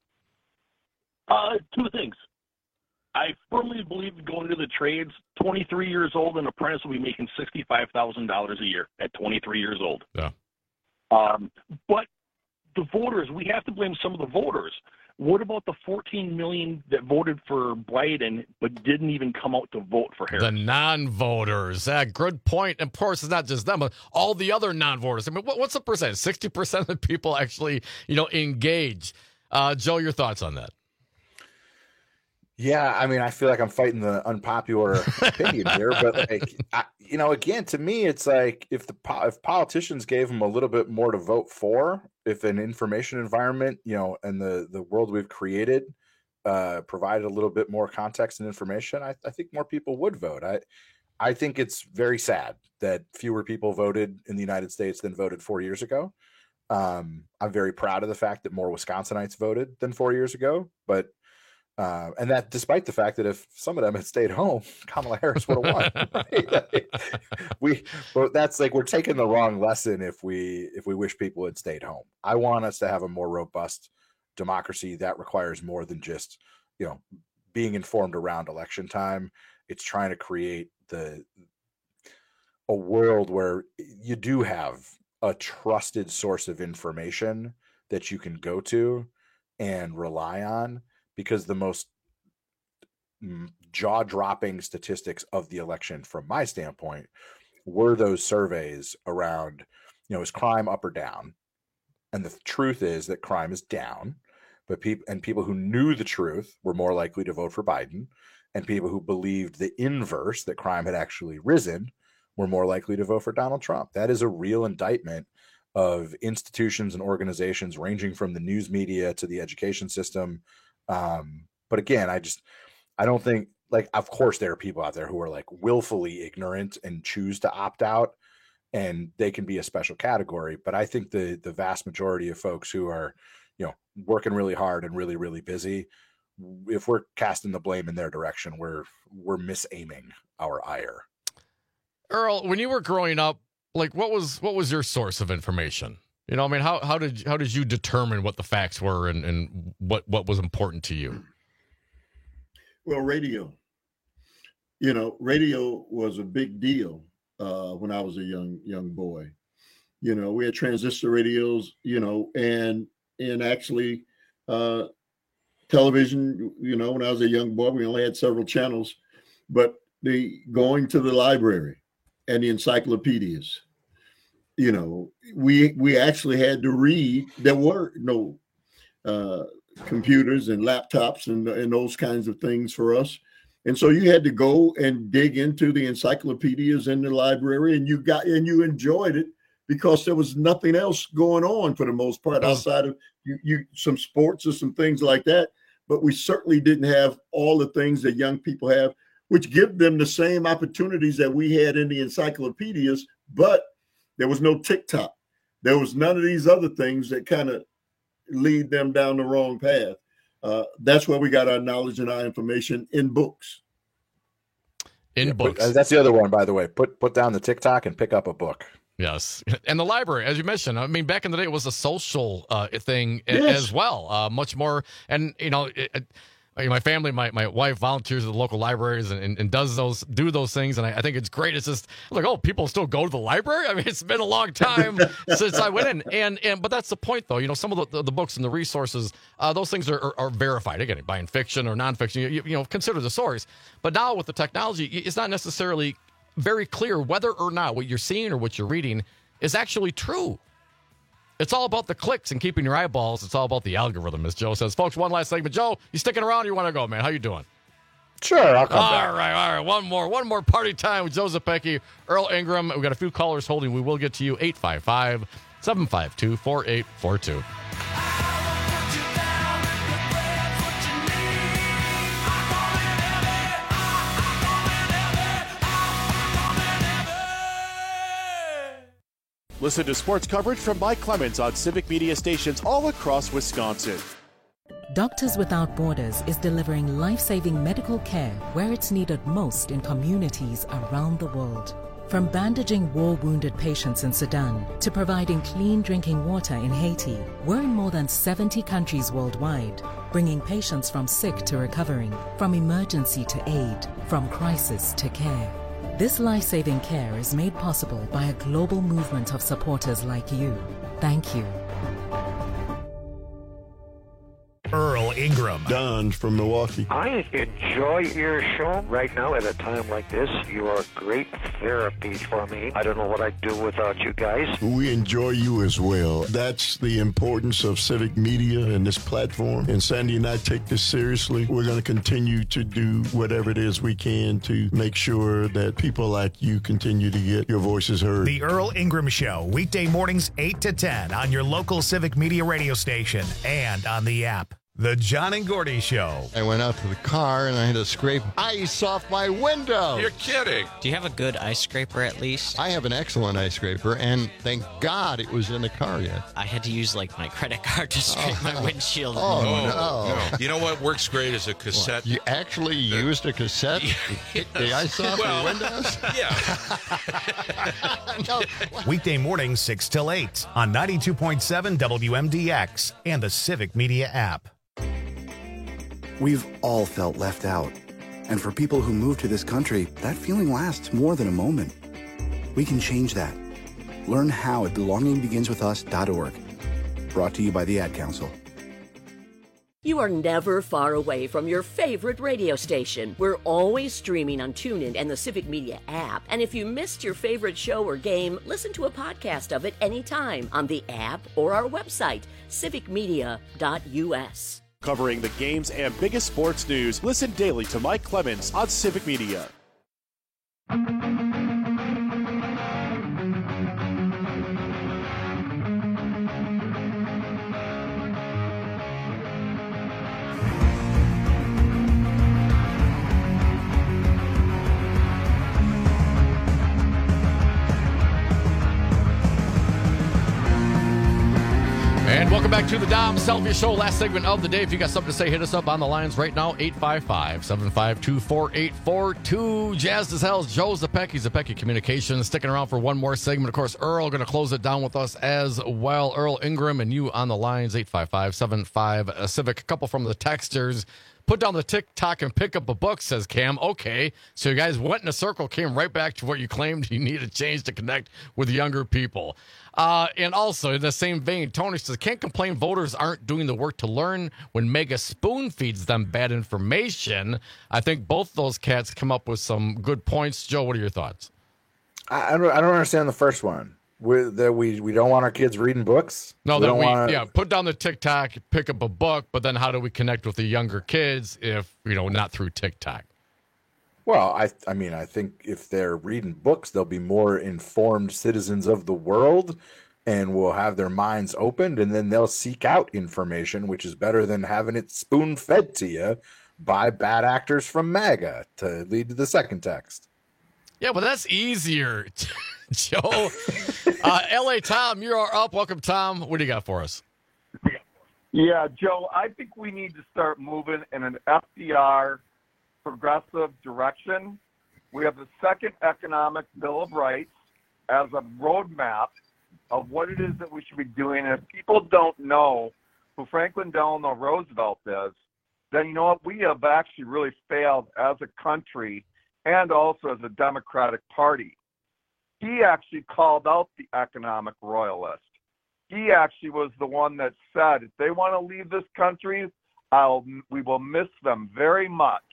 Uh, two things. I firmly believe going to the trades, twenty-three years old, an apprentice will be making sixty-five thousand dollars a year at twenty-three years old. Yeah. Um, but the voters, we have to blame some of the voters. What about the fourteen million that voted for Biden but didn't even come out to vote for Harris? The non-voters. Uh, good point. And of course, it's not just them, but all the other non-voters. I mean, what, what's the percentage? sixty percent of the people actually, you know, engage. Uh, Joe, your thoughts on that? Yeah, I mean, I feel like I'm fighting the unpopular opinion here, but like, I, you know, again, to me, it's like if the if politicians gave them a little bit more to vote for, if an information environment, you know, and the the world we've created uh, provided a little bit more context and information, I, I think more people would vote. I I think it's very sad that fewer people voted in the United States than voted four years ago. Um, I'm very proud of the fact that more Wisconsinites voted than four years ago, but. Uh, and that despite the fact that if some of them had stayed home, Kamala Harris would have won. Right? we, but that's like we're taking the wrong lesson if we if we wish people had stayed home. I want us to have a more robust democracy that requires more than just you know being informed around election time. It's trying to create the a world where you do have a trusted source of information that you can go to and rely on. Because the most jaw-dropping statistics of the election, from my standpoint, were those surveys around, you know, is crime up or down? And the truth is that crime is down, but people and people who knew the truth were more likely to vote for Biden, and people who believed the inverse, that crime had actually risen, were more likely to vote for Donald Trump. That is a real indictment of institutions and organizations ranging from the news media to the education system. Um, but again, I just, I don't think like, of course there are people out there who are like willfully ignorant and choose to opt out, and they can be a special category. But I think the, the vast majority of folks who are, you know, working really hard and really, really busy, if we're casting the blame in their direction, we're, we're misaiming our ire. Earl, when you were growing up, like what was, what was your source of information? You know, I mean, how how did how did you determine what the facts were and, and what, what was important to you? Well, radio. You know, radio was a big deal uh, when I was a young young boy. You know, we had transistor radios. You know, and and actually uh, television. You know, when I was a young boy, we only had several channels, but the going to the library and the encyclopedias. You know, we we actually had to read. There were no uh, computers and laptops and, and those kinds of things for us. And so you had to go and dig into the encyclopedias in the library, and you got and you enjoyed it because there was nothing else going on for the most part outside of you, you some sports or some things like that. But we certainly didn't have all the things that young people have, which give them the same opportunities that we had in the encyclopedias, but there was no TikTok. There was none of these other things that kind of lead them down the wrong path. Uh, that's where we got our knowledge and our information in books. In yeah, books. Put, that's the other one, by the way. Put put down the TikTok and pick up a book. Yes. And the library, as you mentioned, I mean, back in the day, it was a social uh, thing Yes. as well. Uh, much more. And, you know, it, it, my family, my, my wife volunteers at the local libraries and, and, and does those, do those things. And I, I think it's great. It's just like, oh, people still go to the library. I mean, it's been a long time since I went in. And, and, but that's the point though. You know, some of the, the, the books and the resources, uh, those things are, are, are verified again by in fiction or nonfiction, you, you, you know, consider the source. But now with the technology, it's not necessarily very clear whether or not what you're seeing or what you're reading is actually true. It's all about the clicks and keeping your eyeballs. It's all about the algorithm, as Joe says. Folks, one last segment. Joe, you sticking around or you want to go, man? How you doing? Sure, I'll come all back. All right, all right. One more. One more party time with Joe Zepecki, Earl Ingram. We've got a few callers holding. We will get to you. eight five five, seven five two, four eight four two. Listen to sports coverage from Mike Clemens on Civic Media stations all across Wisconsin. Doctors Without Borders is delivering life-saving medical care where it's needed most in communities around the world. From bandaging war-wounded patients in Sudan to providing clean drinking water in Haiti, we're in more than seventy countries worldwide, bringing patients from sick to recovering, from emergency to aid, from crisis to care. This life-saving care is made possible by a global movement of supporters like you. Thank you. Earl Ingram. Don from Milwaukee. I enjoy your show right now at a time like this. You are great therapy for me. I don't know what I'd do without you guys. We enjoy you as well. That's the importance of civic media and this platform. And Sandy and I take this seriously. We're going to continue to do whatever it is we can to make sure that people like you continue to get your voices heard. The Earl Ingram Show, weekday mornings eight to ten on your local Civic Media radio station and on the app. The John and Gordy Show. I went out to the car and I had to scrape ice off my window. You're kidding. Do you have a good ice scraper at least? I have an excellent ice scraper, and thank God it was in the car yet. I had to use like my credit card to scrape oh. my windshield. Oh, no, no. no. You know what works great is a cassette. What? You actually the, used a cassette to kick the ice off well, your windows? Yeah. no. Weekday mornings six till eight on ninety-two point seven W M D X and the Civic Media app. We've all felt left out. And for people who move to this country, that feeling lasts more than a moment. We can change that. Learn how at belonging begins with us dot org. Brought to you by the Ad Council. You are never far away from your favorite radio station. We're always streaming on TuneIn and the Civic Media app. And if you missed your favorite show or game, listen to a podcast of it anytime on the app or our website, civic media dot U S. Covering the games and biggest sports news, listen daily to Mike Clemens on Civic Media. And welcome back to the Dom Selvia Show, last segment of the day. If you got something to say, hit us up on the lines right now, eight five five, seven five two, four eight four two. Jazzed as hell, Joe Zepecki, Zepecki Communications, sticking around for one more segment. Of course, Earl going to close it down with us as well. Earl Ingram and you on the lines, eight five five, seven five, Civic. A couple from the texters. Put down the TikTok and pick up a book, says Cam. Okay, so you guys went in a circle, came right back to what you claimed you needed to change to connect with younger people. Uh, and also, in the same vein, Tony says, can't complain voters aren't doing the work to learn when Mega spoon feeds them bad information. I think both those cats come up with some good points. Joe, what are your thoughts? I, I, don't, I don't understand the first one. We, that we we don't want our kids reading books? No, we that don't we, wanna... yeah, put down the TikTok, pick up a book, but then how do we connect with the younger kids if, you know, not through TikTok? Well, I I mean, I think if they're reading books, they'll be more informed citizens of the world and will have their minds opened, and then they'll seek out information, which is better than having it spoon-fed to you by bad actors from MAGA, to lead to the second text. Yeah, but that's easier, Joe. uh, L A Tom, you are up. Welcome, Tom. What do you got for us? Yeah, Joe, I think we need to start moving in an F D R progressive direction. We have the second economic Bill of Rights as a roadmap of what it is that we should be doing. And if people don't know who Franklin Delano Roosevelt is, then you know what? We have actually really failed as a country and also as a Democratic Party. He actually called out the economic royalist. He actually was the one that said, if they want to leave this country, I'll, we will miss them very much.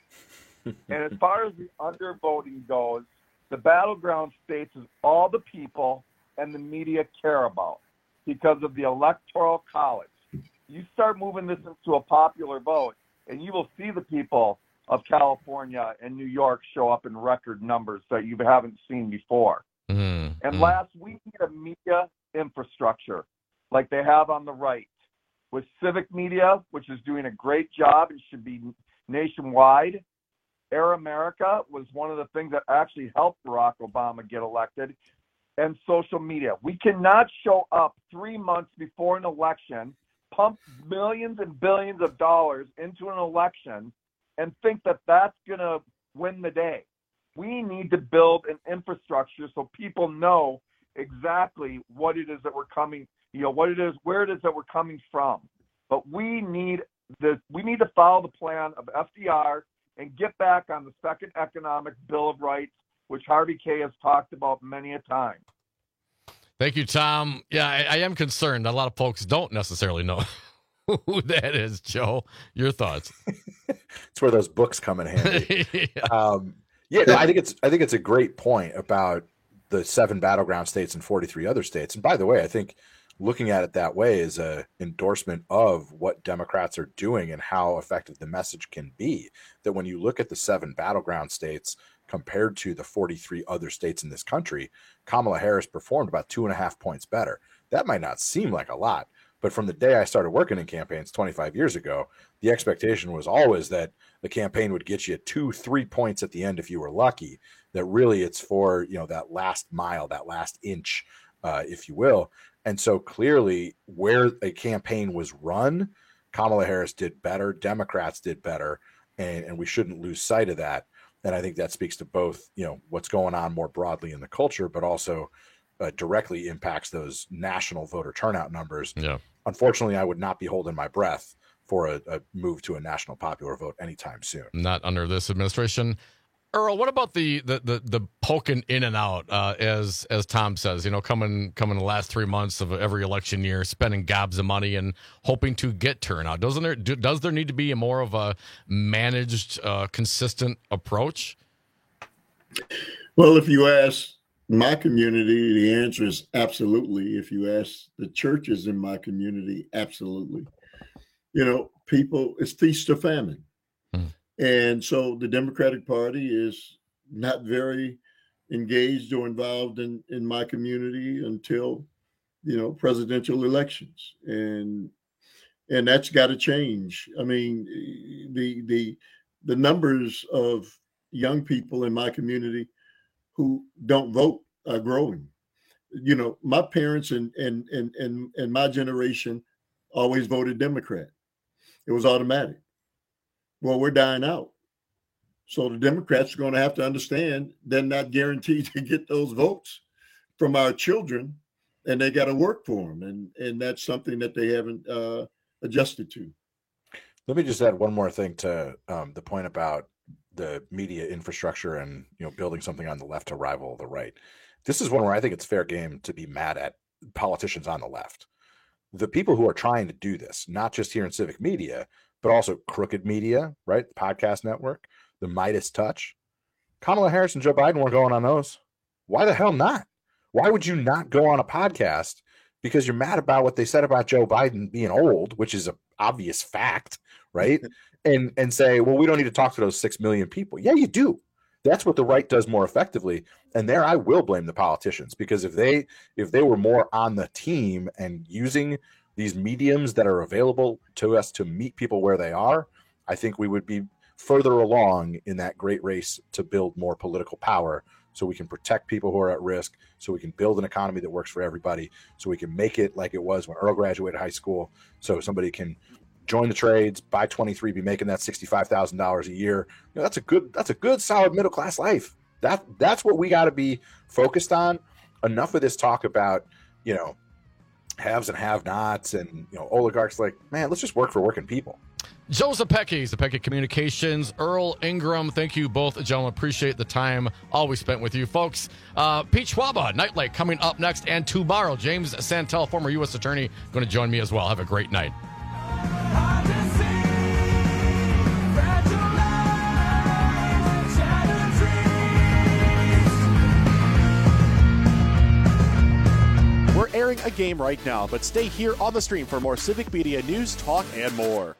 And as far as the undervoting goes, the battleground states is all the people and the media care about because of the Electoral College. You start moving this into a popular vote, and you will see the people of California and New York show up in record numbers that you haven't seen before. Mm-hmm. And last, we need a media infrastructure like they have on the right with Civic Media, which is doing a great job and should be nationwide. Air America was one of the things that actually helped Barack Obama get elected, and social media. We cannot show up three months before an election, pump millions and billions of dollars into an election, and think that that's going to win the day. We need to build an infrastructure so people know exactly what it is that we're coming, you know, what it is, where it is that we're coming from. But we need the, we need to follow the plan of F D R and get back on the second economic Bill of Rights, which Harvey Kaye has talked about many a time. Thank you, Tom. Yeah, I, I am concerned. A lot of folks don't necessarily know who that is, Joe. Your thoughts? It's where those books come in handy. yeah, um, yeah no, I think it's I think it's a great point about the seven battleground states and forty-three other states. And by the way, I think looking at it that way is a endorsement of what Democrats are doing and how effective the message can be. That when you look at the seven battleground states compared to the forty-three other states in this country, Kamala Harris performed about two and a half points better. That might not seem like a lot, but from the day I started working in campaigns twenty-five years ago, the expectation was always that the campaign would get you two, three points at the end if you were lucky. That really it's for, you know, that last mile, that last inch, uh, if you will. And so clearly where a campaign was run, Kamala Harris did better, Democrats did better, and, and we shouldn't lose sight of that. And I think that speaks to both, you know, what's going on more broadly in the culture, but also uh, directly impacts those national voter turnout numbers. Yeah. Unfortunately, I would not be holding my breath for a, a move to a national popular vote anytime soon. Not under this administration. Earl, what about the the the, the poking in and out, uh, as as Tom says, you know, coming coming the last three months of every election year, spending gobs of money and hoping to get turnout? Doesn't there do, does there need to be a more of a managed, uh, consistent approach? Well, if you ask my community, the answer is absolutely. If you ask the churches in my community, absolutely. You know, people, it's feast or famine. Hmm. And so the Democratic Party is not very engaged or involved in, in my community until, you know, presidential elections. And and that's got to change. I mean, the the the numbers of young people in my community who don't vote are growing. You know, my parents and and and and, and my generation always voted Democrat. It was automatic. Well, we're dying out. So the Democrats are going to have to understand they're not guaranteed to get those votes from our children, and they got to work for them. And, and that's something that they haven't uh, adjusted to. Let me just add one more thing to um, the point about the media infrastructure and, you know, building something on the left to rival the right. This is one where I think it's fair game to be mad at politicians on the left. The people who are trying to do this, not just here in civic media, but also Crooked Media, right? The podcast network, the Midas Touch. Kamala Harris and Joe Biden weren't going on those. Why the hell not? Why would you not go on a podcast because you're mad about what they said about Joe Biden being old, which is an obvious fact, right? and and say, well, we don't need to talk to those six million people. Yeah, you do. That's what the right does more effectively. And there I will blame the politicians, because if they if they were more on the team and using these mediums that are available to us to meet people where they are, I think we would be further along in that great race to build more political power so we can protect people who are at risk, so we can build an economy that works for everybody, so we can make it like it was when Earl graduated high school, so somebody can join the trades, by twenty-three, be making that sixty-five thousand dollars a year. You know, that's a good, that's a good, solid middle class life. That that's what we got to be focused on. Enough of this talk about, you know, haves and have-nots and, you know, oligarchs. Like, man, let's just work for working people. Joe Zepecki, Zepecki Communications, Earl Ingram, thank you both, gentlemen. Appreciate the time always spent with you folks. Uh, Pete Schwaba, Nightlight, coming up next, and tomorrow, James Santel, former U S attorney, going to join me as well. Have a great night. We're airing a game right now, but stay here on the stream for more Civic Media news, talk, and more.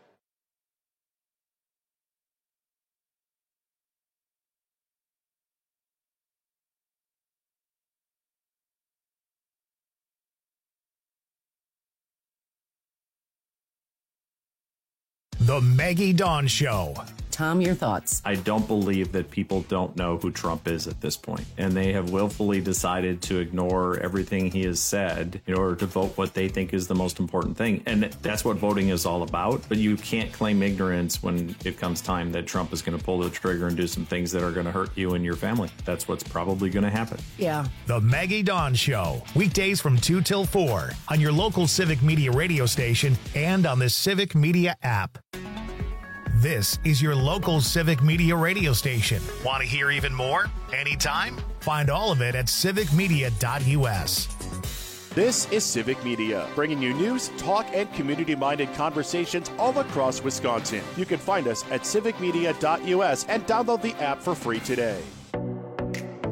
The Maggie Dawn Show. Tom, your thoughts? I don't believe that people don't know who Trump is at this point, and they have willfully decided to ignore everything he has said in order to vote what they think is the most important thing. And that's what voting is all about. But you can't claim ignorance when it comes time that Trump is going to pull the trigger and do some things that are going to hurt you and your family. That's what's probably going to happen. Yeah. The Maggie Dawn Show. Weekdays from two till four on your local Civic Media radio station and on the Civic Media app. This is your local Civic Media radio station. Want to hear even more? Anytime? Find all of it at civic media dot u s. This is Civic Media, bringing you news, talk, and community-minded conversations all across Wisconsin. You can find us at civic media dot U S and download the app for free today.